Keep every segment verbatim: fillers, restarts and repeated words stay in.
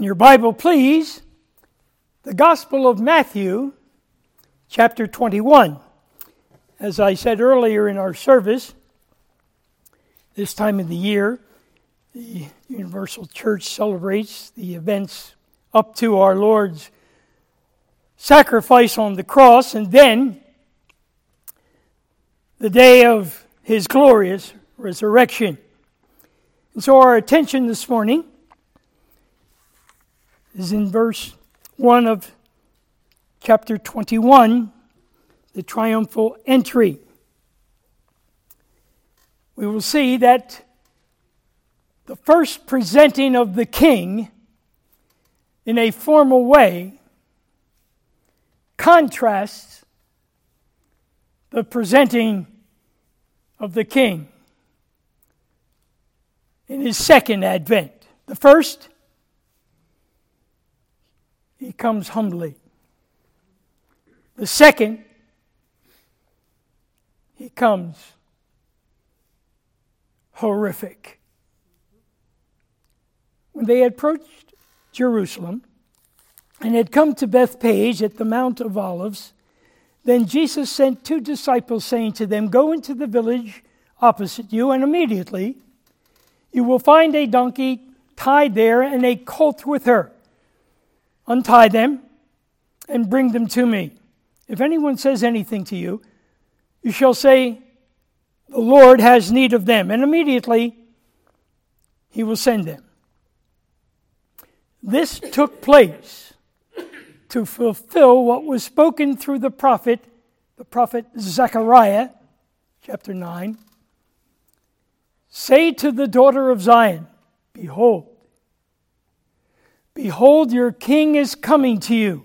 In your Bible, please, the Gospel of Matthew, chapter twenty-one. As I said earlier in our service, this time of the year, the Universal Church celebrates the events up to our Lord's sacrifice on the cross, and then the day of His glorious resurrection. And so our attention this morning is in verse one of chapter twenty-one, the triumphal entry. We will see that the first presenting of the king in a formal way contrasts the presenting of the king in his second advent. The first, he comes humbly. The second, he comes horrific. When they approached Jerusalem and had come to Bethphage at the Mount of Olives, then Jesus sent two disciples, saying to them, "Go into the village opposite you, and immediately you will find a donkey tied there and a colt with her. Untie them and bring them to me. If anyone says anything to you, you shall say, 'The Lord has need of them,' and immediately He will send them." This took place to fulfill what was spoken through the prophet, the prophet Zechariah, chapter nine. "Say to the daughter of Zion, Behold, behold, your king is coming to you,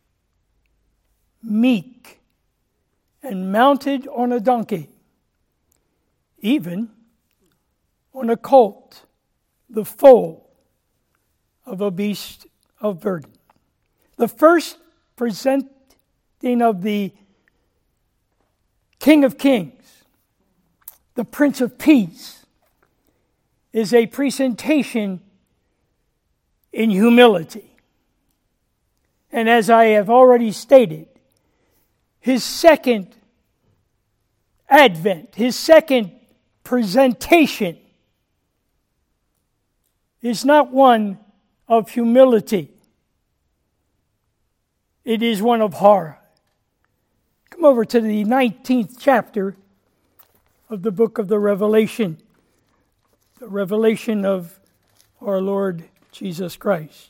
meek and mounted on a donkey, even on a colt, the foal of a beast of burden." The first presenting of the King of Kings, the Prince of Peace, is a presentation in humility. And as I have already stated, his second advent, his second presentation, is not one of humility. It is one of horror. Come over to the nineteenth chapter of the book of the Revelation, the revelation of our Lord Jesus Christ.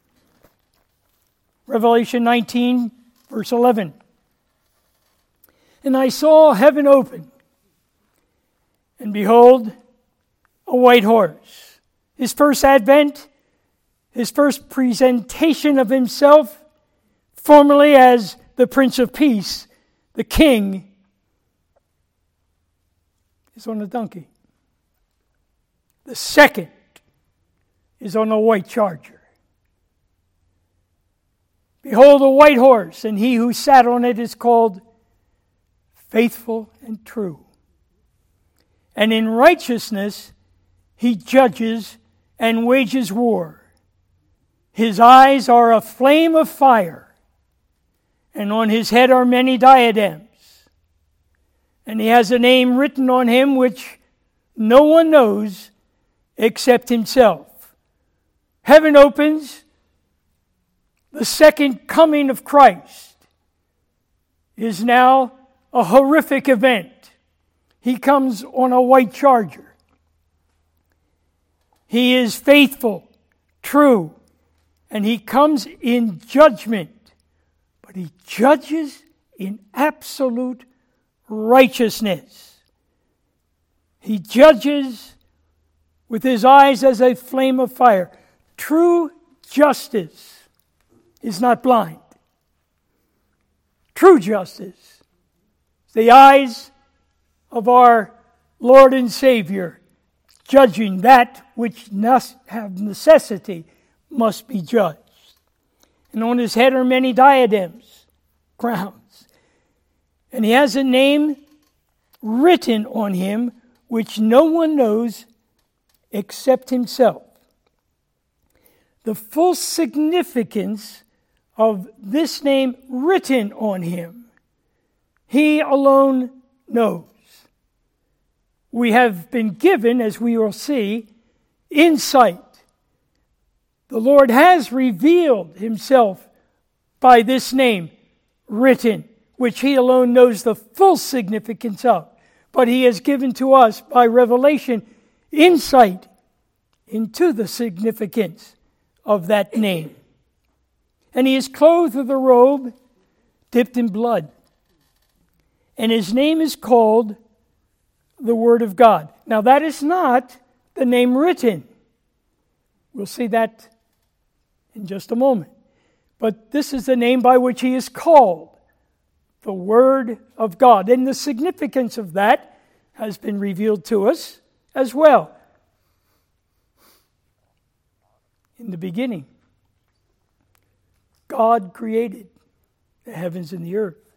Revelation nineteen, verse eleven. "And I saw heaven open, and behold, a white horse." His first advent, his first presentation of himself, formerly as the Prince of Peace, the King, is on a donkey. The second is on a white charger. "Behold, a white horse, and he who sat on it is called Faithful and True. And in righteousness he judges and wages war. His eyes are a flame of fire, and on his head are many diadems. And he has a name written on him which no one knows except himself." Heaven opens. The second coming of Christ is now a horrific event. He comes on a white charger. He is faithful, true, and he comes in judgment. But he judges in absolute righteousness. He judges with his eyes as a flame of fire. True justice is not blind. True justice is the eyes of our Lord and Savior, judging that which must have necessity must be judged. And on his head are many diadems, crowns. And he has a name written on him which no one knows except himself. the full significance of this name written on him, he alone knows. We have been given, as we will see, insight. The Lord has revealed himself by this name, written, which he alone knows the full significance of. But he has given to us, by revelation, insight into the significance of that name. And he is clothed with a robe dipped in blood. And his name is called the Word of God. Now that is not the name written. We'll see that in just a moment. But this is the name by which he is called, the Word of God. And the significance of that has been revealed to us as well. In the beginning, God created the heavens and the earth.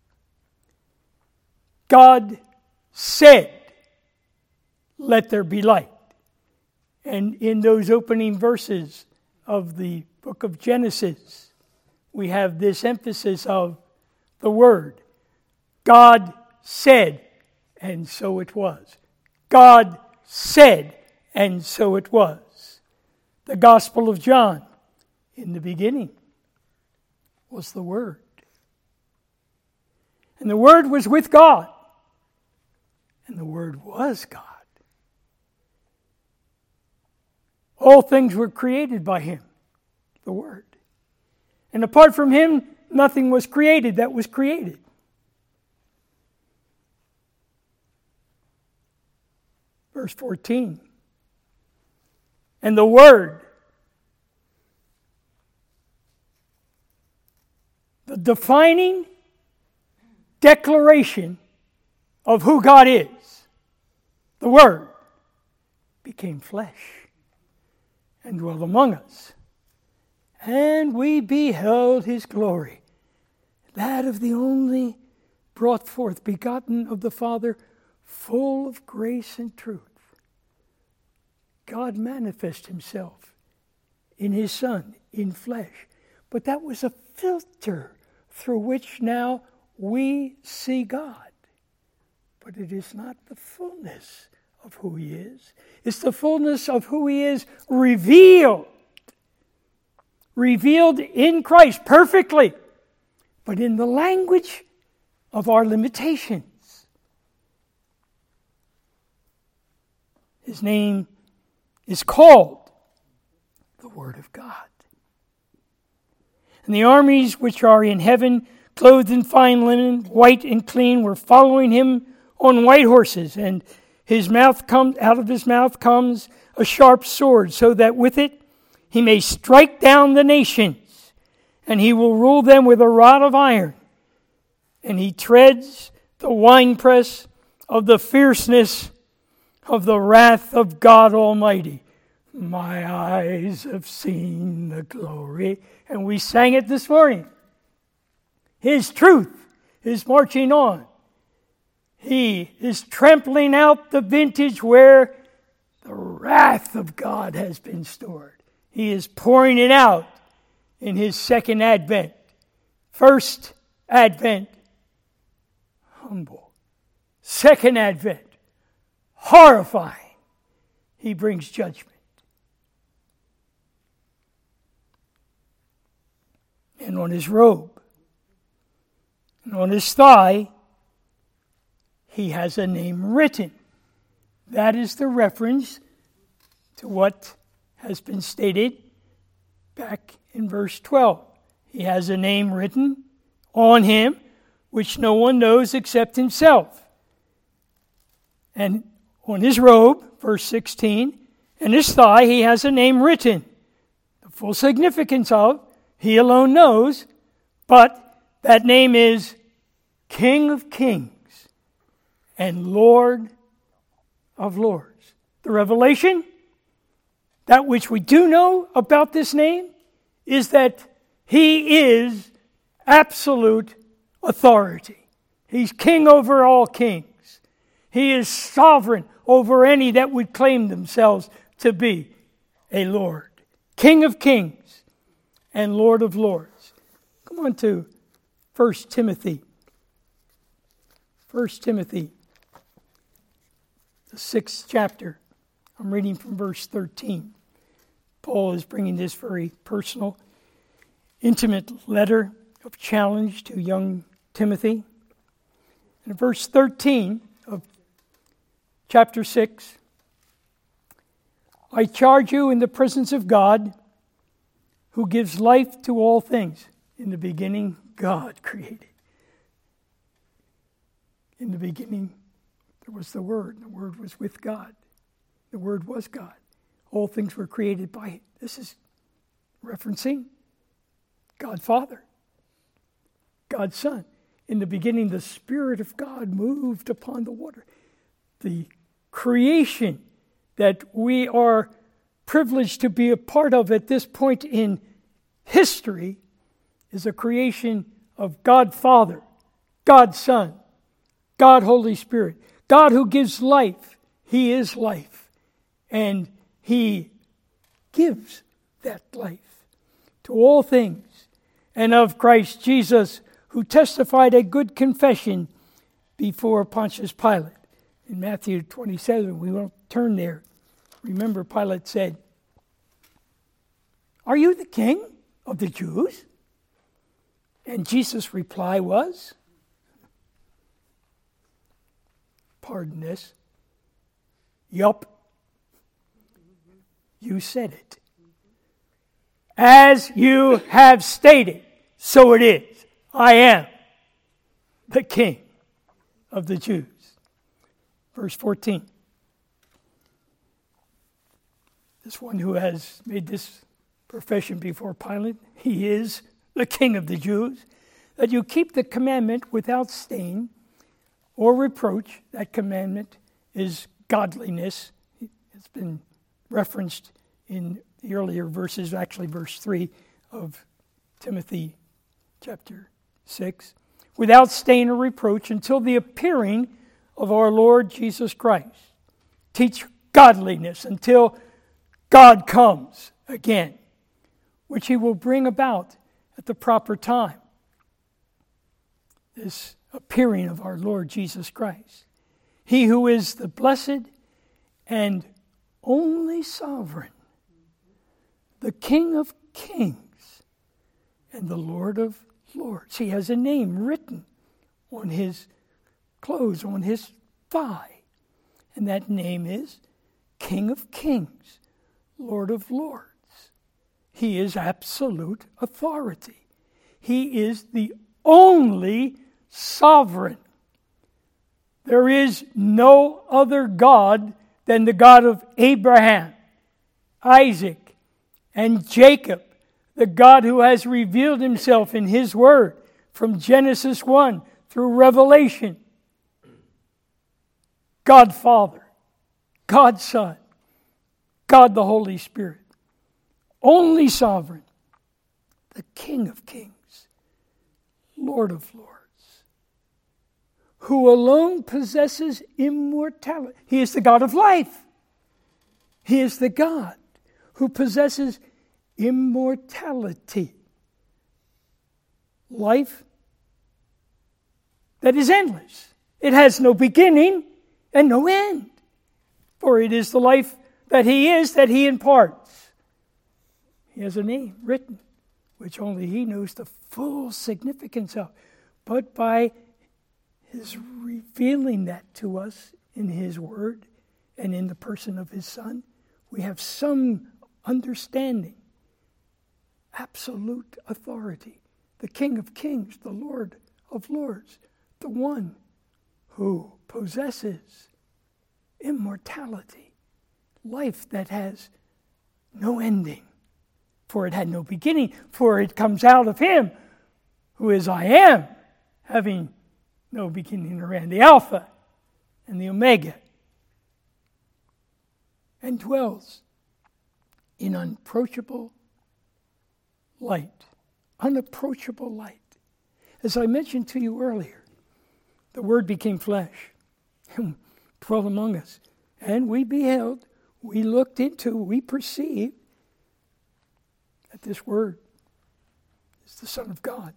God said, "Let there be light." And in those opening verses of the book of Genesis, we have this emphasis of the Word. God said, and so it was. God said, and so it was. The Gospel of John, in the beginning was the Word. And the Word was with God. And the Word was God. All things were created by him, the Word. And apart from him, nothing was created that was created. Verse fourteen. And the Word, the defining declaration of who God is, the Word, became flesh and dwelt among us. And we beheld his glory, that of the only brought forth, begotten of the Father, full of grace and truth. God manifested himself in his Son, in flesh. But that was a filter through which now we see God. But it is not the fullness of who he is. It's the fullness of who he is revealed. Revealed in Christ perfectly, but in the language of our limitations. His name is called the Word of God. And the armies which are in heaven, clothed in fine linen, white and clean, were following him on white horses, and his mouth comes out of his mouth comes a sharp sword, so that with it he may strike down the nations, and he will rule them with a rod of iron. And he treads the winepress of the fierceness of the wrath of God Almighty. My eyes have seen the glory. And we sang it this morning. His truth is marching on. He is trampling out the vintage where the wrath of God has been stored. He is pouring it out in his second advent. First advent, humble. Second advent, horrifying. He brings judgment. And on his robe, and on his thigh, he has a name written. That is the reference to what has been stated back in verse twelve. He has a name written on him, which no one knows except himself. And on his robe, verse sixteen, and his thigh, he has a name written. The full significance of, he alone knows, but that name is King of Kings and Lord of Lords. The revelation, that which we do know about this name, is that he is absolute authority. He's king over all kings. He is sovereign over any that would claim themselves to be a Lord. King of kings and Lord of lords. Come on to First Timothy. First Timothy, the sixth chapter. I'm reading from verse thirteen. Paul is bringing this very personal, intimate letter of challenge to young Timothy. In verse thirteen of chapter six, I charge you in the presence of God, who gives life to all things. In the beginning, God created. In the beginning, there was the Word. The Word was with God. The Word was God. All things were created by Him. This is referencing God Father, God Son. In the beginning, the Spirit of God moved upon the water. The creation that we are privileged to be a part of at this point in history is a creation of God Father, God Son, God Holy Spirit. God who gives life. He is life. And He gives that life to all things. And of Christ Jesus, who testified a good confession before Pontius Pilate. In Matthew twenty-seven, we won't turn there. Remember, Pilate said, "Are you the king of the Jews?" And Jesus' reply was, pardon this, "Yup, you said it. As you have stated, so it is. I am the king of the Jews." Verse fourteen. This one who has made this profession before Pilate, he is the king of the Jews, that you keep the commandment without stain or reproach. That commandment is godliness. It's been referenced in the earlier verses, actually verse three of Timothy chapter six. Without stain or reproach until the appearing of our Lord Jesus Christ. Teach godliness until God comes again, which He will bring about at the proper time. This appearing of our Lord Jesus Christ. He who is the blessed and only sovereign, the King of kings and the Lord of lords. He has a name written on His clothes, on His thigh. And that name is King of kings, Lord of lords. He is absolute authority. He is the only sovereign. There is no other God than the God of Abraham, Isaac, and Jacob, the God who has revealed Himself in His Word from Genesis one through Revelation. God Father, God Son, God the Holy Spirit. Only sovereign, the King of kings, Lord of lords, who alone possesses immortality. He is the God of life. He is the God who possesses immortality. Life that is endless. It has no beginning and no end. For it is the life that He is that He imparts. He has a name written, which only He knows the full significance of. But by His revealing that to us in His Word and in the person of His Son, we have some understanding. Absolute authority. The King of kings, the Lord of lords. The one who possesses immortality. Life that has no ending. For it had no beginning. For it comes out of Him who is I am, having no beginning or end. The Alpha and the Omega. And dwells in unapproachable light. Unapproachable light. As I mentioned to you earlier, the Word became flesh and dwelt among us. And we beheld, we looked into, we perceived But this Word is the Son of God.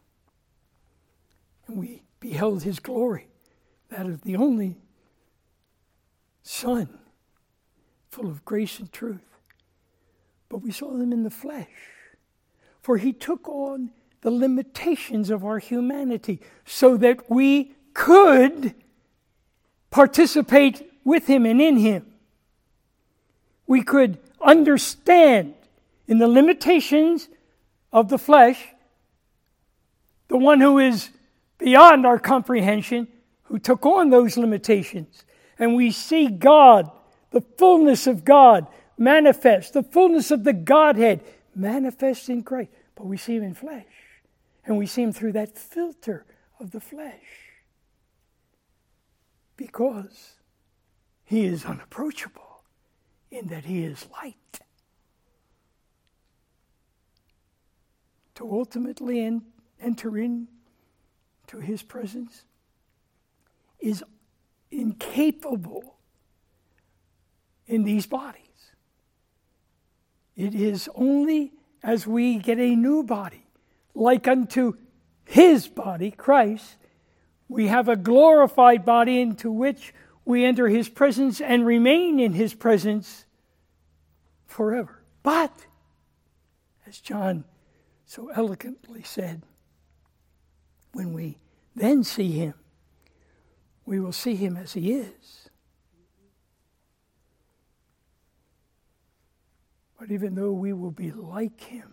And we beheld his glory, that of the only Son, full of grace and truth. But we saw him in the flesh, for he took on the limitations of our humanity so that we could participate with him and in him. We could understand in the limitations of the flesh, the one who is beyond our comprehension, who took on those limitations. And we see God, the fullness of God, manifest, the fullness of the Godhead manifest in Christ. But we see him in flesh. And we see him through that filter of the flesh. Because he is unapproachable in that he is light. To ultimately en- enter in to his presence is incapable in these bodies. It is only as we get a new body, like unto his body, Christ, we have a glorified body into which we enter his presence and remain in his presence forever. But, as John so eloquently said, when we then see him, we will see him as he is. But even though we will be like him,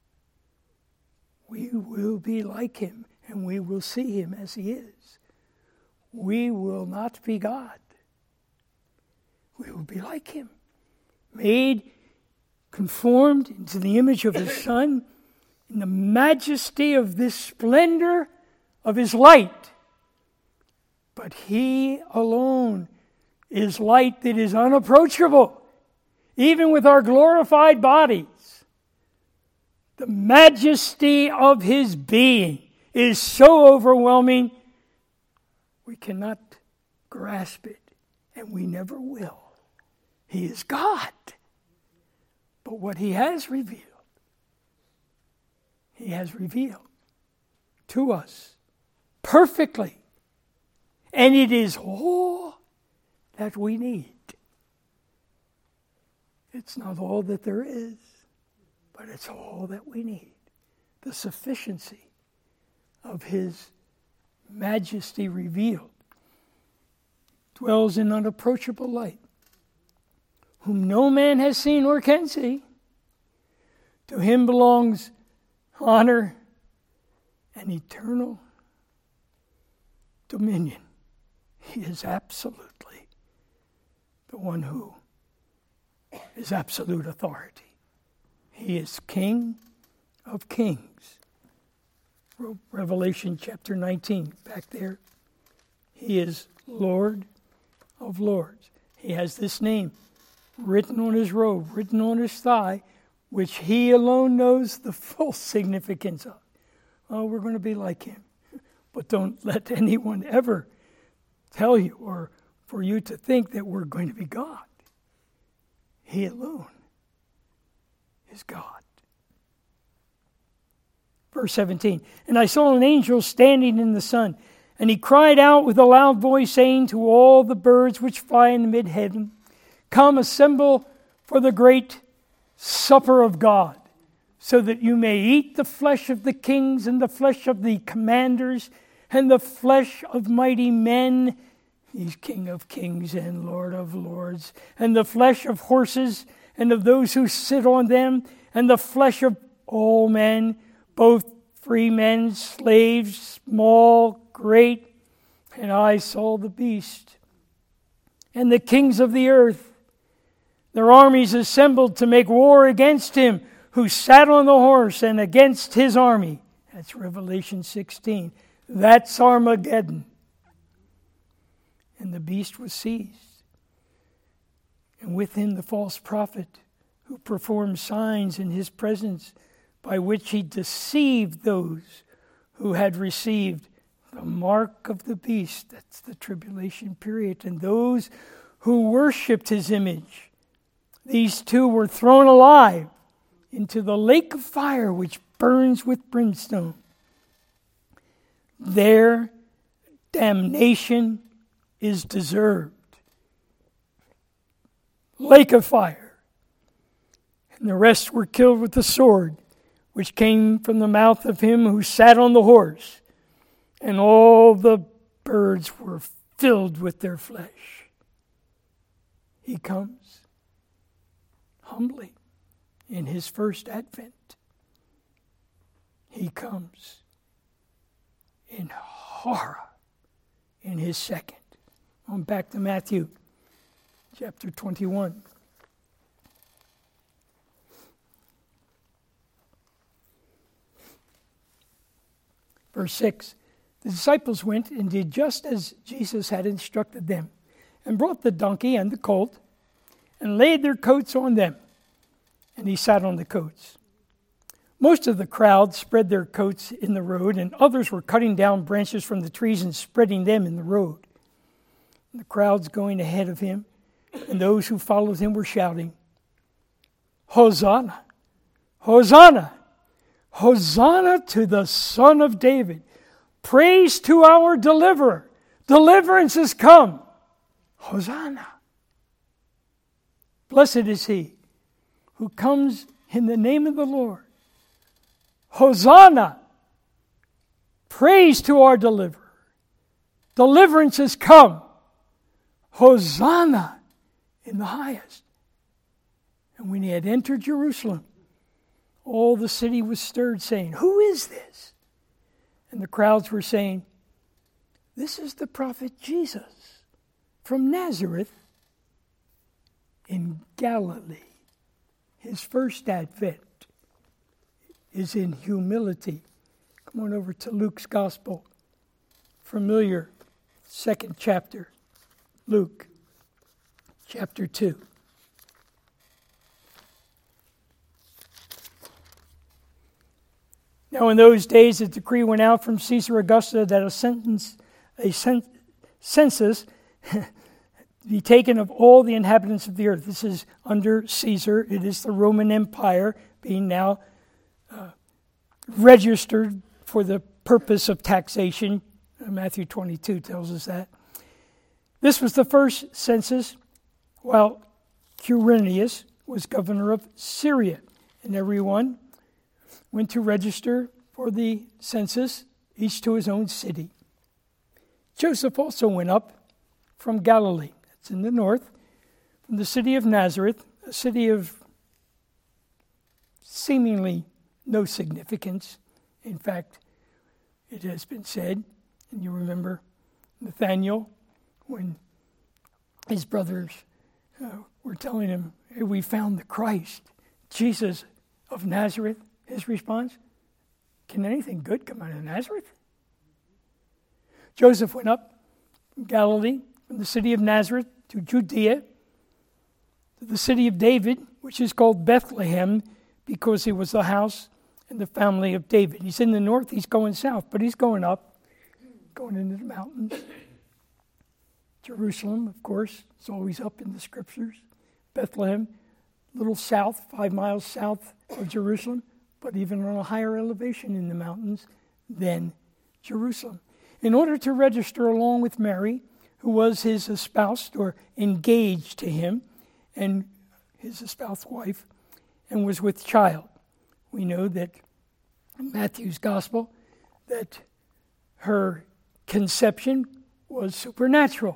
we will be like him, and we will see him as he is. We will not be God. We will be like him, made, conformed into the image of his Son, in the majesty of this splendor of his light. But he alone is light that is unapproachable, even with our glorified bodies. The majesty of his being is so overwhelming, we cannot grasp it, and we never will. He is God. But what he has revealed, he has revealed to us perfectly. And it is all that we need. It's not all that there is, but it's all that we need. The sufficiency of his majesty revealed dwells in unapproachable light, whom no man has seen or can see. To him belongs honor and eternal dominion. He is absolutely the one who is absolute authority. He is King of kings. Revelation chapter nineteen, back there. He is Lord of lords. He has this name written on his robe, written on his thigh, which he alone knows the full significance of. Oh, we're going to be like him. But don't let anyone ever tell you or for you to think that we're going to be God. He alone is God. Verse seventeen, and I saw an angel standing in the sun, and he cried out with a loud voice, saying to all the birds which fly in the mid-heaven, come, assemble for the great supper of God, so that you may eat the flesh of the kings and the flesh of the commanders and the flesh of mighty men, he's King of kings and Lord of lords, and the flesh of horses and of those who sit on them, and the flesh of all men, both free men, slaves, small, great. And I saw the beast and the kings of the earth, their armies assembled to make war against him who sat on the horse and against his army. That's Revelation sixteen. That's Armageddon. And the beast was seized, and with him the false prophet who performed signs in his presence, by which he deceived those who had received the mark of the beast. That's the tribulation period. And those who worshipped his image. These two were thrown alive into the lake of fire which burns with brimstone. Their damnation is deserved. Lake of fire. And the rest were killed with the sword, which came from the mouth of him who sat on the horse. And all the birds were filled with their flesh. He comes humbly in his first advent. He comes in horror in his second. On back to Matthew chapter twenty-one. Verse six. The disciples went and did just as Jesus had instructed them, and brought the donkey and the colt, and laid their coats on them, and he sat on the coats. Most of the crowd spread their coats in the road, and others were cutting down branches from the trees and spreading them in the road. And the crowds going ahead of him, and those who followed him were shouting, Hosanna! Hosanna! Hosanna to the Son of David! Praise to our deliverer! Deliverance has come! Hosanna! Blessed is he who comes in the name of the Lord. Hosanna! Praise to our deliverer. Deliverance has come. Hosanna in the highest. And when he had entered Jerusalem, all the city was stirred, saying, Who is this? And the crowds were saying, This is the prophet Jesus from Nazareth in Galilee. His first advent is in humility. Come on over to Luke's Gospel. Familiar second chapter. Luke chapter two. Now in those days a decree went out from Caesar Augustus that a sentence, a cen- census be taken of all the inhabitants of the earth. This is under Caesar. It is the Roman Empire being now uh, registered for the purpose of taxation. Matthew twenty-two tells us that. This was the first census while Quirinius was governor of Syria. And everyone went to register for the census, each to his own city. Joseph also went up from Galilee, that's in the north, from the city of Nazareth, a city of seemingly no significance. In fact, it has been said, and you remember Nathanael, when his brothers uh, were telling him, hey, we found the Christ, Jesus of Nazareth. His response, can anything good come out of Nazareth? Joseph went up from Galilee, from the city of Nazareth to Judea, to the city of David, which is called Bethlehem, because he was the house and the family of David. He's in the north, he's going south, but he's going up, going into the mountains. Jerusalem, of course, is always up in the scriptures. Bethlehem, a little south, five miles south of Jerusalem, but even on a higher elevation in the mountains than Jerusalem. In order to register along with Mary, who was his espoused or engaged to him, and his espoused wife, and was with child. We know that in Matthew's gospel that her conception was supernatural.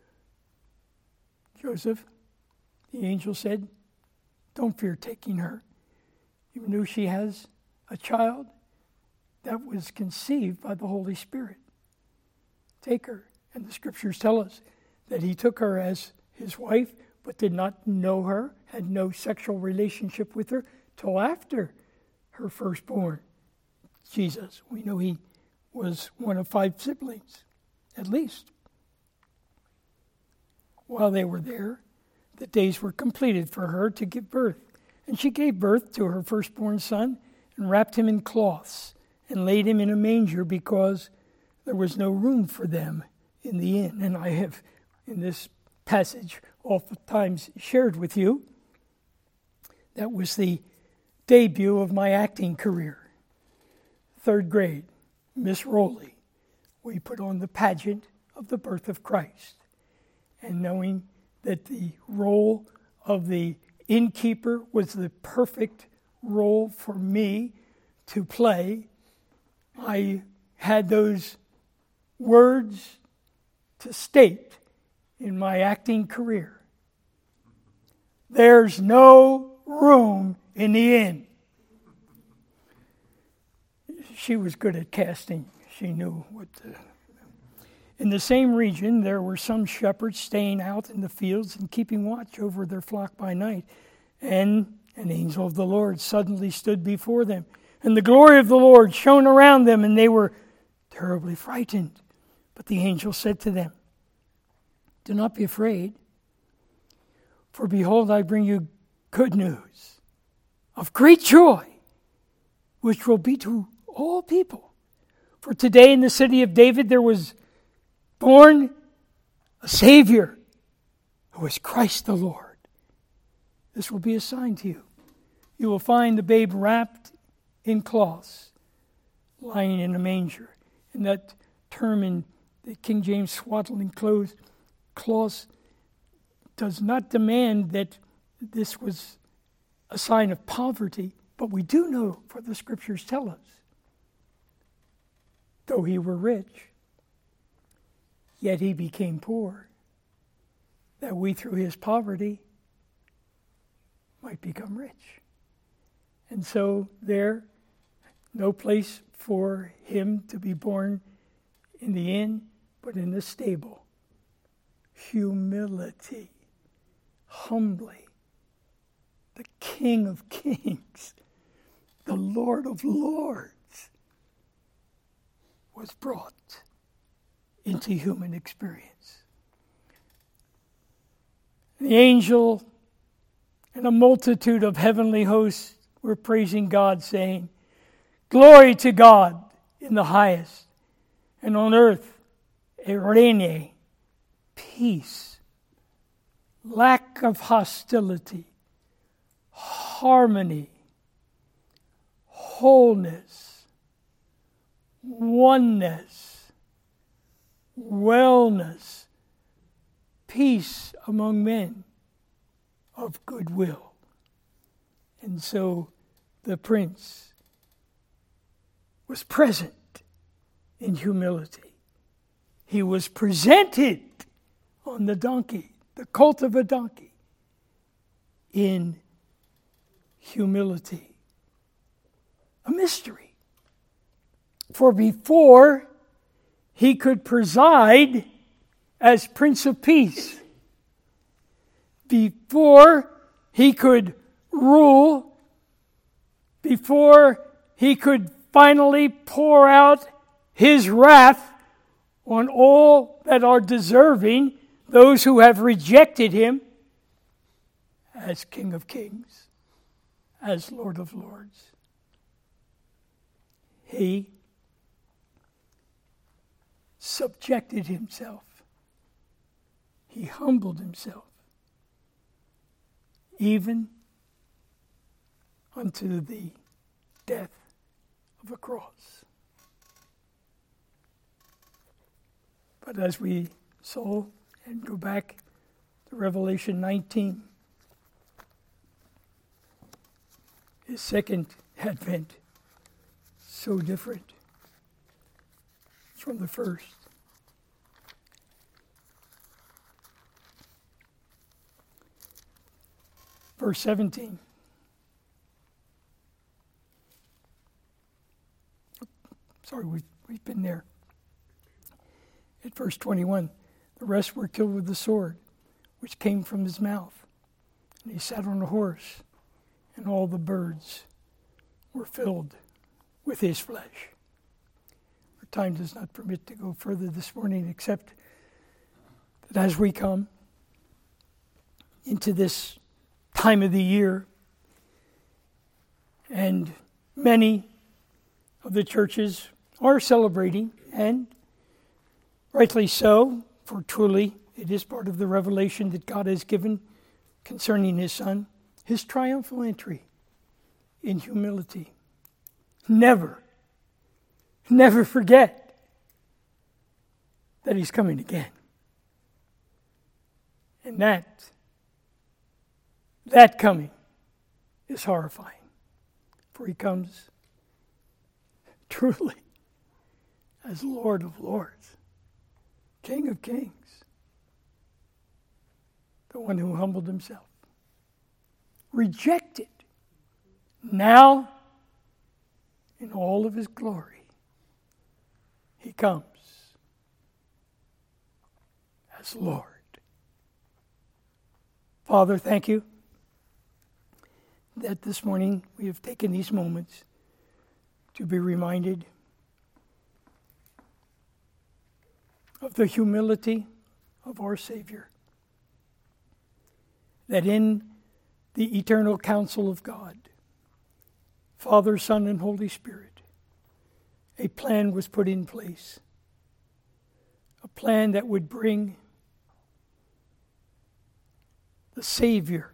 Joseph, the angel said, don't fear taking her. Even though she has a child that was conceived by the Holy Spirit. Take her. And the scriptures tell us that he took her as his wife, but did not know her, had no sexual relationship with her, till after her firstborn, Jesus. We know he was one of five siblings, at least. While they were there, the days were completed for her to give birth. And she gave birth to her firstborn son and wrapped him in cloths and laid him in a manger because there was no room for them in the inn. And I have, in this passage, oftentimes shared with you, that was the debut of my acting career. Third grade, Miss Rowley, we put on the pageant of the birth of Christ. And knowing that the role of the innkeeper was the perfect role for me to play, I had those words to state in my acting career. There's no room in the inn. She was good at casting. She knew what to... In the same region, there were some shepherds staying out in the fields and keeping watch over their flock by night. And an angel of the Lord suddenly stood before them. And the glory of the Lord shone around them, and they were terribly frightened. But the angel said to them, "Do not be afraid, for behold, I bring you good news of great joy, which will be to all people. For today in the city of David there was born a Savior, who is Christ the Lord. This will be a sign to you. You will find the babe wrapped in cloths, lying in a manger." And that term in the King James swaddling clothes, cloths, does not demand that this was a sign of poverty, but we do know, for the scriptures tell us, though he were rich, yet he became poor, that we through his poverty might become rich. And so there, no place for him to be born in the inn, but in the stable. Humility, humbly, the King of Kings, the Lord of Lords, was brought into human experience. The angel and a multitude of heavenly hosts were praising God, saying, "Glory to God in the highest, and on earth, eirene, peace, lack of hostility, harmony, wholeness, oneness, wellness, peace among men of goodwill." And so the prince was present in humility. He was presented on the donkey, the colt of a donkey, in humility. A mystery. For before he could preside as Prince of Peace, before he could rule, before he could finally pour out his wrath on all that are deserving, those who have rejected him as King of Kings, as Lord of Lords, he subjected himself. He humbled himself, even unto the death of a cross. But as we saw and go back to Revelation nineteen, his second advent, so different from the first. Verse seventeen. Sorry, we've, we've been there. At verse twenty-one, the rest were killed with the sword, which came from his mouth. And he sat on a horse, and all the birds were filled with his flesh. Our time does not permit to go further this morning, except that as we come into this time of the year, and many of the churches are celebrating, and rightly so, for truly it is part of the revelation that God has given concerning his Son, his triumphal entry in humility. Never, never forget that He's coming again. And that, that coming is horrifying. For He comes truly as Lord of Lords, King of Kings, the one who humbled Himself, rejected, now in all of His glory, He comes as Lord. Father, thank You that this morning we have taken these moments to be reminded of the humility of our Savior, that in the eternal counsel of God, Father, Son, and Holy Spirit, a plan was put in place, a plan that would bring the Savior,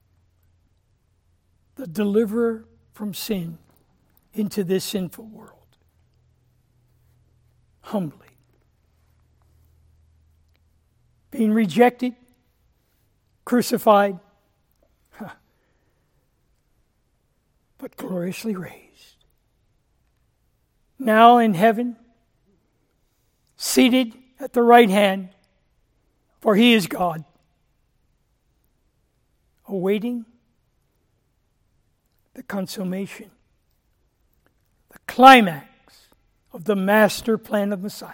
the deliverer from sin, into this sinful world, humbly, being rejected, crucified, but gloriously raised. Now in heaven, seated at the right hand, for He is God, awaiting the consummation, the climax of the master plan of Messiah,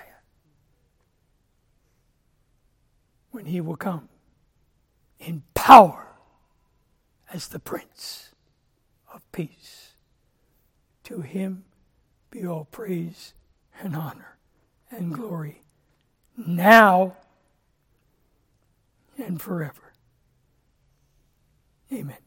when He will come in power as the Prince of Peace. To Him be all praise and honor and glory, now and forever. Amen.